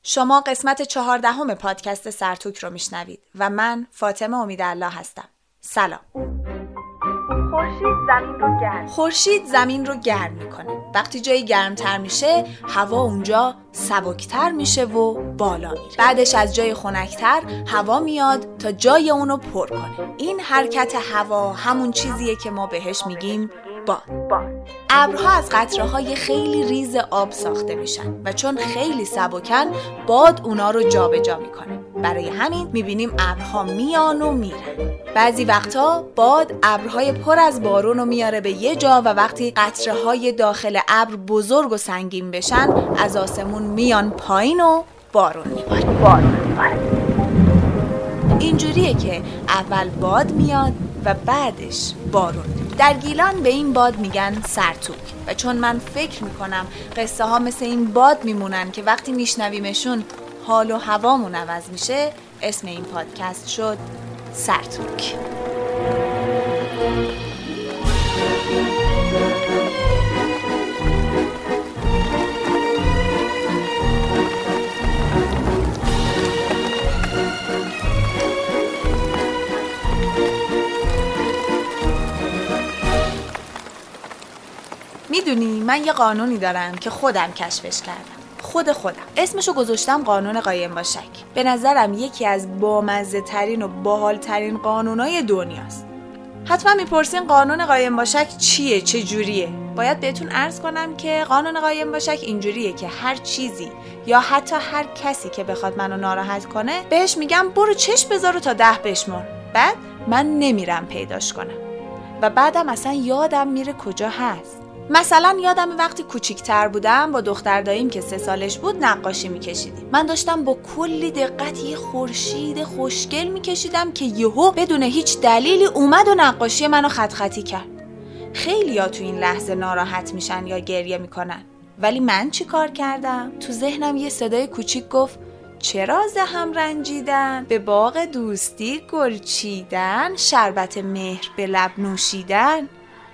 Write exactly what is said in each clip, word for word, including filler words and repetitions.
شما قسمت چهاردهم پادکست سرتوک رو میشنوید و من فاطمه امیدالله هستم. سلام. خورشید زمین رو گرم خورشید زمین رو گرم میکنه. وقتی جایی گرمتر میشه، هوا اونجا سبکتر میشه و بالا میره. بعدش از جای خنکتر هوا میاد تا جای اونو پر کنه. این حرکت هوا همون چیزیه که ما بهش میگیم باد. ابرها از قطره‌های خیلی ریز آب ساخته میشن و چون خیلی سبکن، باد اونا رو جابجا میکنه. برای همین میبینیم ابرها میان و میرن. بعضی وقتا باد ابرهای پر از بارون رو میاره به یه جا و وقتی قطره‌های داخل ابر بزرگ و سنگین بشن، از آسمون میان پایین و بارون میباره. بارون میباره. اینجوریه که اول باد میاد و بعدش بارون. در گیلان به این باد میگن سرتوک و چون من فکر میکنم قصه ها مثل این باد میمونن که وقتی میشنویمشون حال و هوامون عوض میشه، اسم این پادکست شد سرتوک. میدونی من یه قانونی دارم که خودم کشفش کردم. خود خودم اسمشو گذاشتم قانون قایم با شک. به نظرم یکی از بامزه ترین و باحال ترین قانونای دنیاست. حتما میپرسین قانون قایم با شک چیه، چه جوریه؟ باید بهتون عرض کنم که قانون قایم با شک اینجوریه که هر چیزی یا حتی هر کسی که بخواد منو ناراحت کنه، بهش میگم برو چشم بذار تا ده بشمر. بعد من نمیرم پیداش کنم و بعدم اصلا یادم میره کجا هست. مثلا یادم وقتی کوچیک‌تر بودم با دختر داییم که سه سالش بود نقاشی می‌کشیدیم. من داشتم با کلی دقت یه خورشید خوشگل می‌کشیدم که یهو بدون هیچ دلیلی اومد و نقاشی منو خط خطی کرد. خیلی‌ها تو این لحظه ناراحت میشن یا گریه میکنن. ولی من چی کار کردم؟ تو ذهنم یه صدای کوچیک گفت چرا ز هم رنجیدن، به باغ دوستی گل چیدن، شربت مهر به لب نوشیدن.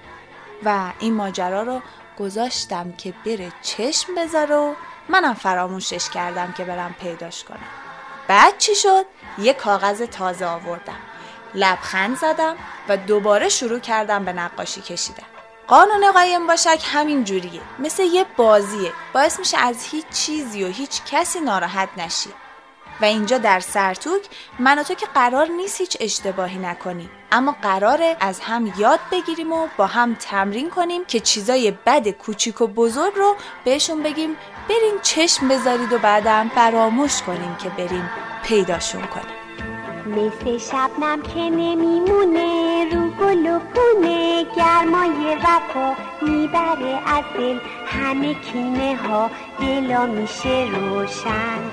و این ماجرا رو گذاشتم که بره چشم بذاره و منم فراموشش کردم که برم پیداش کنم. بعد چی شد؟ یه کاغذ تازه آوردم، لبخند زدم و دوباره شروع کردم به نقاشی کشیدن. قانون قایم با شک همین جوریه، مثل یه بازیه، باعث میشه از هیچ چیزی و هیچ کسی ناراحت نشی. و اینجا در سرتوک من و تو که قرار نیست هیچ اشتباهی نکنیم، اما قراره از هم یاد بگیریم و با هم تمرین کنیم که چیزای بد کوچیک و بزرگ رو بهشون بگیم بریم چشم بذارید و بعدم فراموش کنیم که بریم پیداشون کنیم. مثل شبنم که نمیمونه رو گل و پونه، گرمای وفا میبره از دل همه کینه ها، دلا میشه روشن.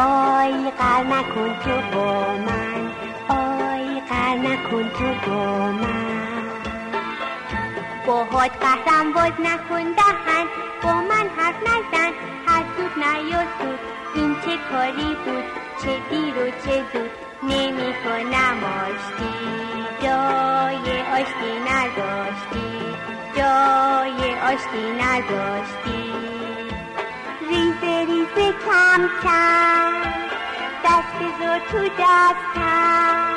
آی قر نکن تو با من، آی قر نکن تو با من. باهات قهرم باز نکن دهن، با من حرف نزن، حسود نیا سود. این چه کاری بود، چه دیر و چه زود، نمی کنم آشتی، جای آشتی نداشتی، جای آشتی نداشتی. ریزه ریزه کم کم، دست بذار تو دستم،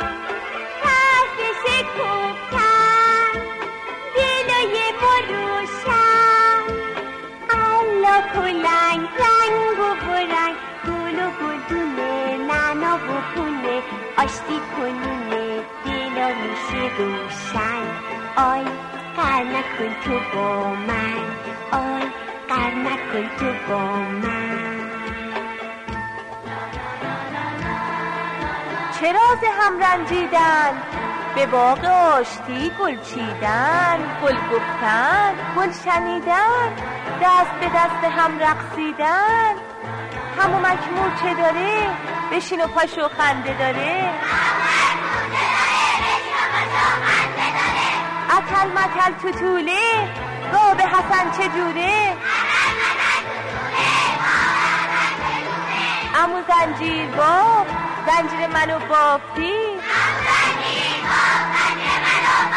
تشتش کوبتم، دلای با روشن. الله کلنگ رنگ و برنگ، گل و گلدونه، نعنا و پونه، آشتی کنونه، دلا میشه روشن. آی قر نکن تو با من، آی قر نکن تو با من. چرا ز هم رنجیدن، به باغ آشتی گل چیدن، گل گفتن، گل شنیدن، دست به دست هم رقصیدن. همو مکمور چه داره، بشین و پاشو خنده داره. اتل متل تو طوله، گاه به حسن چه جوره. امو زنجیر باب، زنجیر منو بافتی،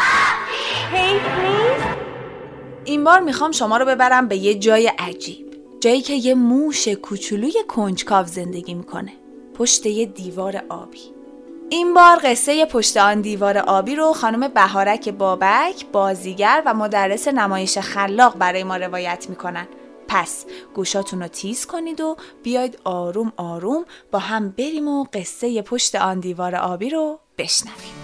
حیف نیست. این بار میخوام شما رو ببرم به یه جای عجیب. جایی که یه موش کوچولوی کنجکاو زندگی میکنه، پشت یه دیوار آبی. این بار قصه پشت آن دیوار آبی رو خانم بهارک بابک، بازیگر و مدرس نمایش خلاق برای ما روایت میکنن. پس گوشاتون رو تیز کنید و بیاید آروم آروم با هم بریم و قصه پشت آن دیوار آبی رو بشنویم.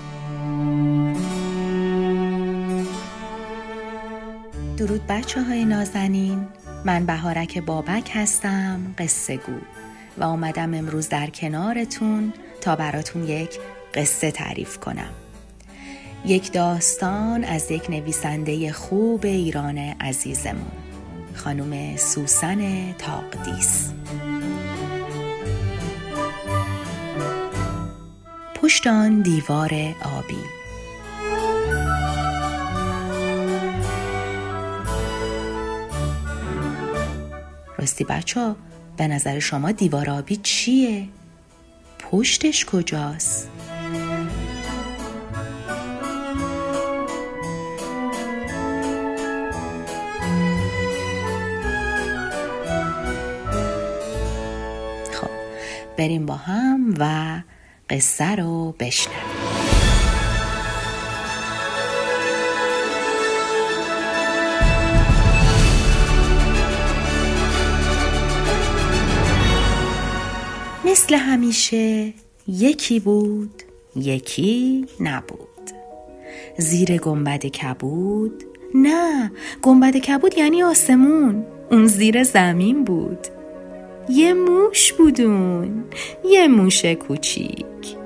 درود بچه های نازنین، من بهارک بابک هستم، قصه گو، و اومدم امروز در کنارتون تا براتون یک قصه تعریف کنم. یک داستان از یک نویسنده خوب ایران عزیزمون، خانم سوسن تاقدیس. پشت آن دیوار آبی. راستی بچه‌ها، به نظر شما دیوار آبی چیه؟ پشتش کجاست؟ خب بریم با هم و قصه رو بشنویم. مثل همیشه یکی بود، یکی نبود. زیر گنبد کبود، نه، گنبد کبود یعنی آسمون، اون زیر زمین بود. یه موش بودون، یه موش کوچیک،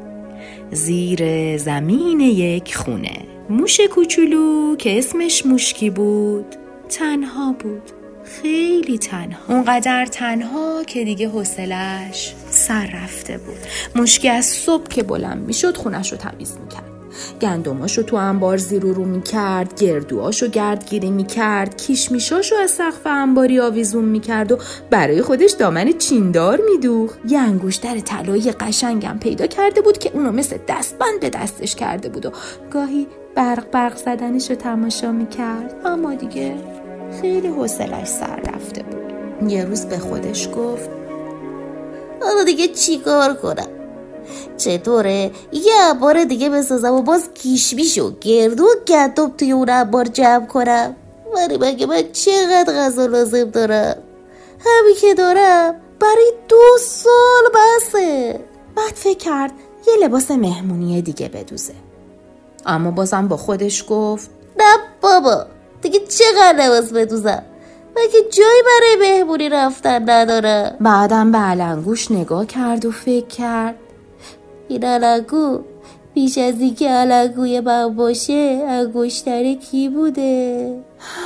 زیر زمین یک خونه. موش کوچولو که اسمش موشکی بود، تنها بود، خیلی تنها، اونقدر تنها که دیگه حوصله‌اش سر رفته بود. موشکی از صبح که بلند میشد خونش رو تمیز میکرد، گندماشو تو انبار زیر و رو میکرد، گردوهاشو گردگیری میکرد، کیشمیشاشو از سقف انباری آویزون میکرد و برای خودش دامن چیندار میدوخت. یه انگشتر طلایی قشنگم پیدا کرده بود که اونو مثل دستبند به دستش کرده بود و گاهی برق برق زدنش رو تماشا میکرد. اما دیگه خیلی حوصله‌اش سر رفته بود. یه روز به خودش گفت حالا دیگه چی کار کنم؟ چطوره یه بار دیگه بسازم و باز کیشمیشو گردو و گندم توی اون انبار جمع کنم؟ ولی مگه من چقدر غذا لازم دارم؟ همین که دارم برای دو سال بسه. بعد فکر کرد یه لباس مهمونی دیگه بدوزه، اما بازم با خودش گفت نه بابا، دیگه چقدر لباس بدوزم؟ مگه جایی برای مهمونی رفتن ندارم؟ بعدم به علنگوش نگاه کرد و فکر کرد این علنگو پیش از این که علنگوی من باشه انگشتر کی بوده؟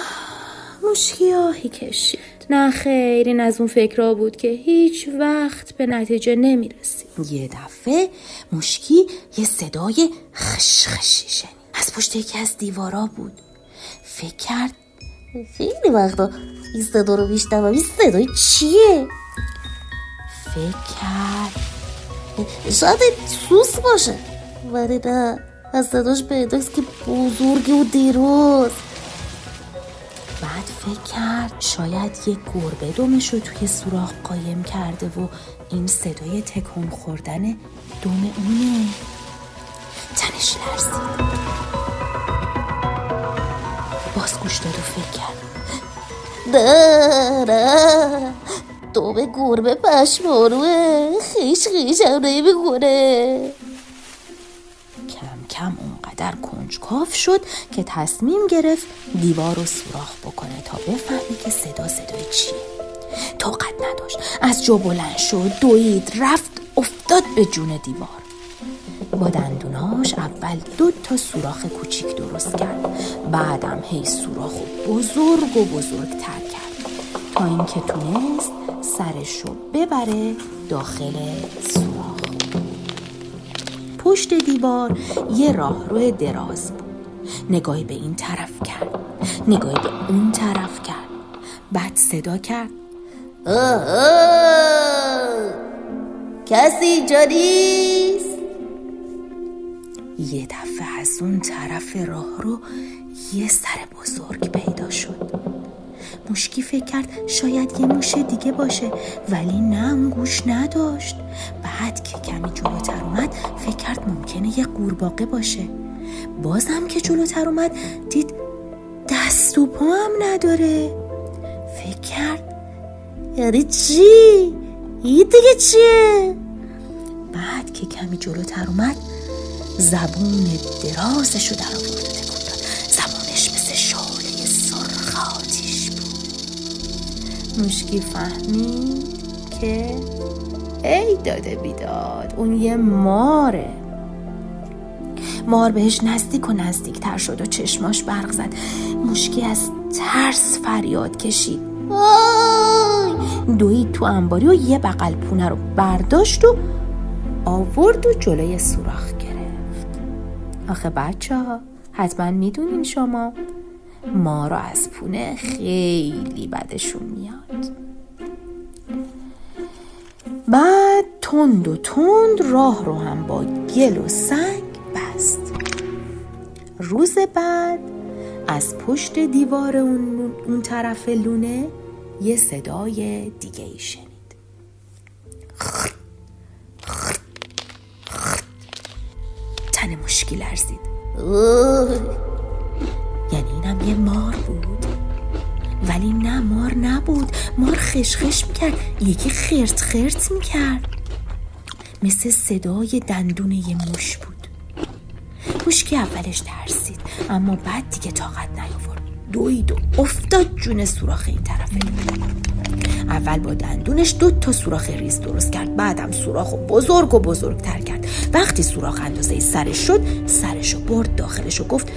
موشکی آهی کشید. نه خیر، این از اون فکرها بود که هیچ وقت به نتیجه نمی رسید. یه دفعه موشکی یه صدای خش خشی شنید. از پشت یکی از دیوارا بود. فکر کرد خیلی وقتا این صدا رو میشنوم، این صدای چیه؟ فکر کرد شاید سوس باشه، ولی نه، از صداش پیداست که بزرگی و دیروز. بعد فکر کرد شاید یک گربه دمش رو توی سوراخ قایم کرده و این صدای تکون خوردن دم اونه. تنش لرزید، باز گوش داد و فکر کرد نه نه، دم گربه پشمانوه، خیش خیش هم نمیکنه. کم کم اونقدر کنجکاو شد که تصمیم گرفت دیوار رو سوراخ بکنه تا بفهمه که صدا صدای چیه. طاقت نداشت، از جا بلند شد، دوید، رفت افتاد به جون دیوار. با دندوناش اول دو تا سوراخ کوچیک درست کرد، بعدم هی سوراخ بزرگ و بزرگتر کرد تا اینکه تونست سرشو ببره داخل سوراخ. پشت دیوار یه راهرو دراز بود. نگاهی به این طرف کرد، نگاهی به اون طرف کرد. بعد صدا کرد آه آه، کسی اینجا نیست؟ یه دفعه از اون طرف راهرو یه سر بزرگ پیدا شد. مشکی فکر کرد شاید یه موش دیگه باشه، ولی نه، اون گوش نداشت. بعد که کمی جلوتر اومد فکر کرد ممکنه یه قورباغه باشه. بازم که جلوتر اومد دید دست و پا هم نداره. فکر کرد یعنی چی؟ این دیگه چیه؟ بعد که کمی جلوتر اومد زبون درازشو در آورد و تکون داد. زبونش مثل شعله سرخ آتیش بود. مشکی فهمید که ای داده بیداد، اون یه ماره. مار بهش نزدیک و نزدیک تر شد و چشماش برق زد. مشکی از ترس فریاد کشید. وای! دوید تو انباری و یه بغل پونه رو برداشت و آورد و جلوی سوراخ گرفت. آخه بچه ها حتما میدونین شما ما رو از پونه خیلی بدشون میاد. بعد تند و تند راه رو هم با گل و سنگ بست. روز بعد از پشت دیوار اون, اون طرف لونه یه صدای دیگه ای شنید. خرد خرد خرد. تن مشکی لرزید. یعنی اینم یه مار بود. ولی نه، مار نبود. مار خشخش میکرد، یکی خرت خرت میکرد، مثل صدای دندون یه موش بود. مشکی اولش ترسید، اما بعد دیگه طاقت نیاورد. دوید و افتاد جون سوراخ این طرف. اول با دندونش دو تا سوراخ ریز درست کرد، بعدم سوراخ بزرگ و بزرگتر کرد. وقتی سوراخ اندازه سرش شد، سرشو برد داخلش و گفت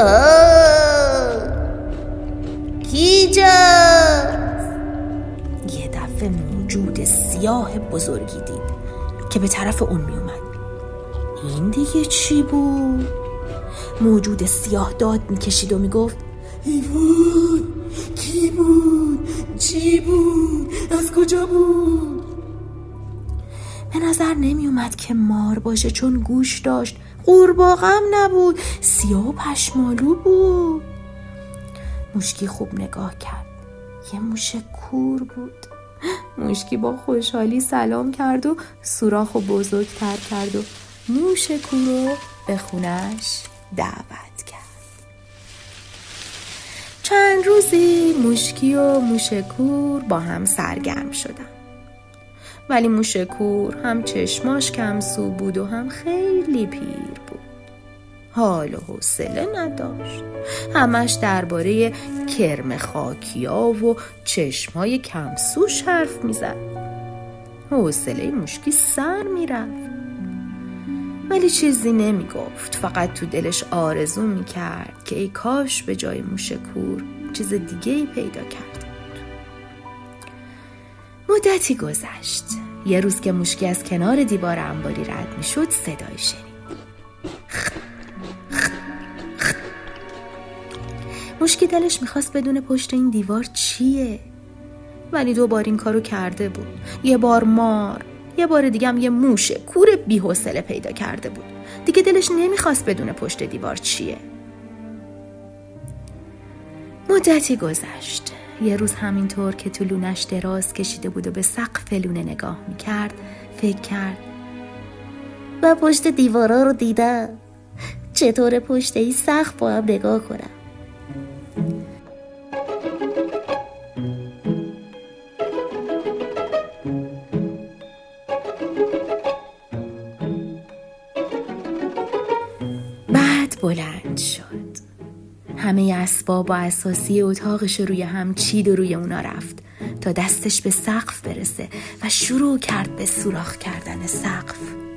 کیجاست؟ یه دفعه موجود سیاه بزرگی دید که به طرف اون می اومد. این دیگه چی بود؟ موجود سیاه داد می کشید و می گفت حیوان، کی بود؟ چی بود؟ از کجا بود؟ به نظر نمی اومد که مار باشه، چون گوش داشت. قورباغه هم نبود، سیاه و پشمالو بود. مشکی خوب نگاه کرد، یه موش کور بود. مشکی با خوشحالی سلام کرد و سوراخو بزرگتر کرد و موش کور رو به خونش دعوت کرد. چند روزی مشکی و موش کور با هم سرگرم شدن. ولی موش کور هم چشماش کم سو بود و هم خیلی پیر بود. حال و حوصله نداشت. همش درباره کرم خاکیا و چشمای کم سوش حرف میزد. حوصله مشکی سر میرفت. ولی چیزی نمیگفت، فقط تو دلش آرزو میکرد که ای کاش به جای موش کور چیز دیگه ای پیدا کرده بود. مدتی گذشت. یه روز که مشکی از کنار دیوار انباری رد میشد صدایی شنید. مشکی دلش میخواست بدون پشت این دیوار چیه، ولی دو بار این کارو کرده بود. یه بار مار، یه بار دیگه هم یه موش کور بی‌حوصله پیدا کرده بود. دیگه دلش نمیخواست بدون پشت دیوار چیه. مدتی گذشت. یه روز همینطور که تو لونش دراز کشیده بود و به سقف لونه نگاه میکرد، فکر کرد من پشت دیوارا رو دیدم، چطور پشت این سقف با هم نگاه کنم؟ بلند شد. همه اسباب و اساسی اتاقش روی هم چید و روی اونا رفت تا دستش به سقف برسه و شروع کرد به سوراخ کردن سقف.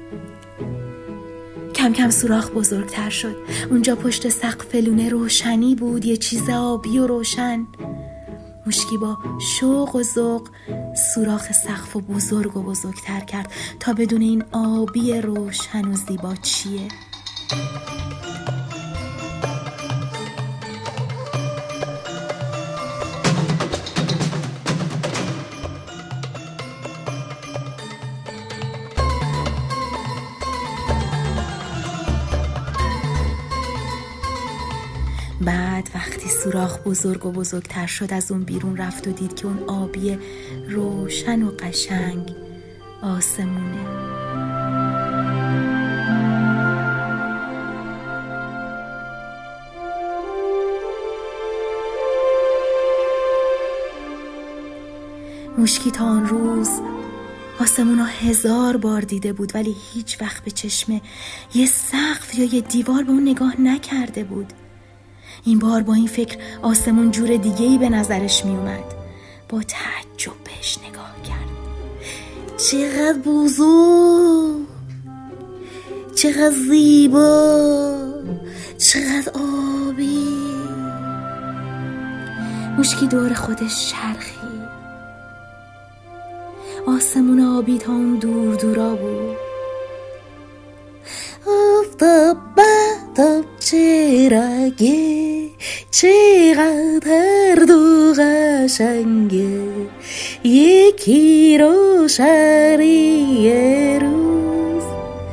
کم کم سوراخ بزرگتر شد. اونجا پشت سقف لونه روشنی بود، یه چیز آبی و روشن. مشکی با شوق و ذوق سوراخ سقف بزرگ و بزرگتر کرد تا بدون این آبی روشن و زیبا چیه. بعد وقتی سوراخ بزرگ و بزرگتر شد از اون بیرون رفت و دید که اون آبی روشن و قشنگ آسمونه. مشکی تا آن روز آسمون ها هزار بار دیده بود ولی هیچ وقت به چشم یه سقف یا یه دیوار به اون نگاه نکرده بود. این بار با این فکر آسمون جور دیگه‌ای به نظرش می اومد. با تعجب بهش نگاه کرد. چقدر بزرگ، چقدر زیبا، چقدر آبی. مشکی دور خودش چرخید. آسمون آبی تا اون دور دورا بود. آفتاب مهتاب چه رنگه، چقدر دو قشنگه، یکی روشنی روز،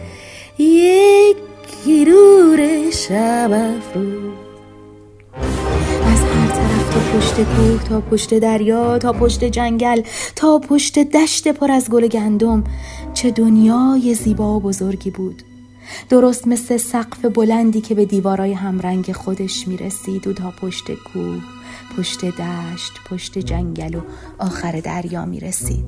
یکی نور شب افروز. از هر طرف، تا پشت کوه، تا پشت دریا، تا پشت جنگل، تا پشت دشت پر از گل گندم، چه دنیای زیبا و بزرگی بود. درست مثل سقف بلندی که به دیوارای همرنگ خودش میرسید و تا پشت کوه، پشت دشت، پشت جنگل و آخر دریا میرسید.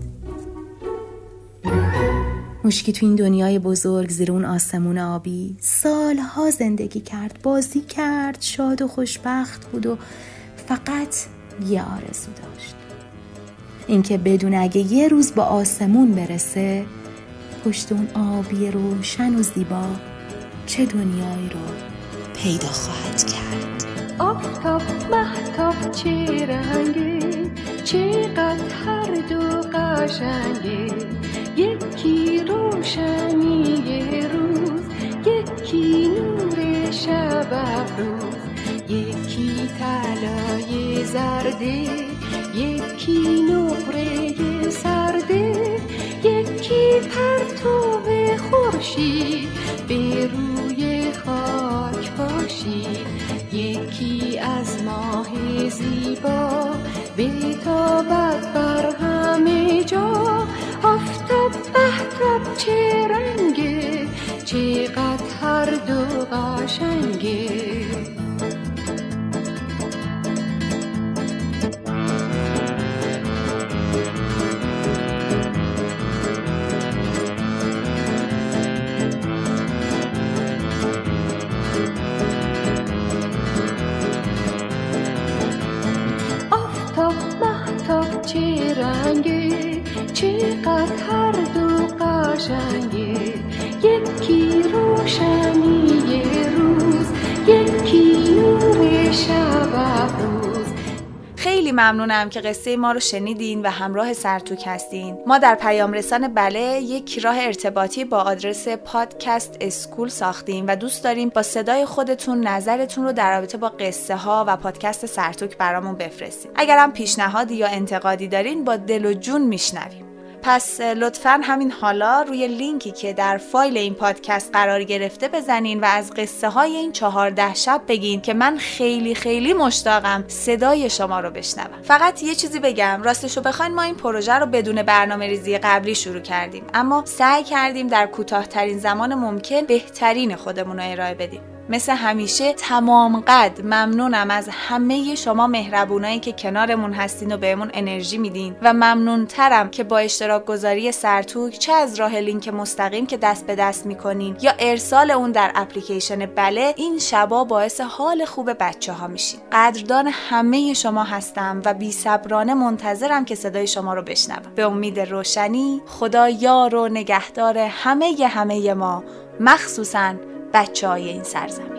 مشکی تو این دنیای بزرگ زیر اون آسمون آبی سالها زندگی کرد، بازی کرد، شاد و خوشبخت بود و فقط یه آرزو داشت، اینکه بدون اگه یه روز با آسمون برسه، پشت اون آبی روشن و زیبا چه دنیایی رو پیدا خواهد کرد. آفتاب مهتاب چه رنگه، چقدر هر دو قشنگه، یکی روشنی روز، یکی نور شب افروز، یکی طلای زرده، یکی نقره سرده، یکی پرتو خورشید به روی خاک باشید، یکی از ماه زیبا بتابد بر همه جا. آفتاب مهتاب چه رنگه، چقدر هر دو قشنگه. چه رنگه، چقدر هر دو قشنگه، یکی روشنی روز، یکی نور شب افروز. خیلی ممنونم که قصه ما رو شنیدین و همراه سرتوک هستین. ما در پیام رسان بله یک راه ارتباطی با آدرس پادکست اسکول ساختیم و دوست داریم با صدای خودتون نظرتون رو در رابطه با قصه ها و پادکست سرتوک برامون بفرستید. اگرم پیشنهادی یا انتقادی دارین با دل و جون میشنویم. پس لطفاً همین حالا روی لینکی که در فایل این پادکست قرار گرفته بزنین و از قصه های این چهارده شب بگین که من خیلی خیلی مشتاقم صدای شما رو بشنوم. فقط یه چیزی بگم، راستشو بخواین ما این پروژه رو بدون برنامه ریزی قبلی شروع کردیم، اما سعی کردیم در کوتاه‌ترین زمان ممکن بهترین خودمون رو ارائه بدیم. مثل همیشه تمام قد ممنونم از همه شما مهربونایی که کنارمون هستین و بهمون انرژی میدین و ممنونترم که با اشتراک گذاری سرتوک، چه از راه لینک مستقیم که دست به دست میکنین یا ارسال اون در اپلیکیشن بله، این شبا باعث حال خوب بچه ها میشین. قدردان همه شما هستم و بی صبرانه منتظرم که صدای شما رو بشنوم. به امید روشنی، خدا یار و نگهدار همه همه ما، مخصوصاً بچه‌های این سرزمین.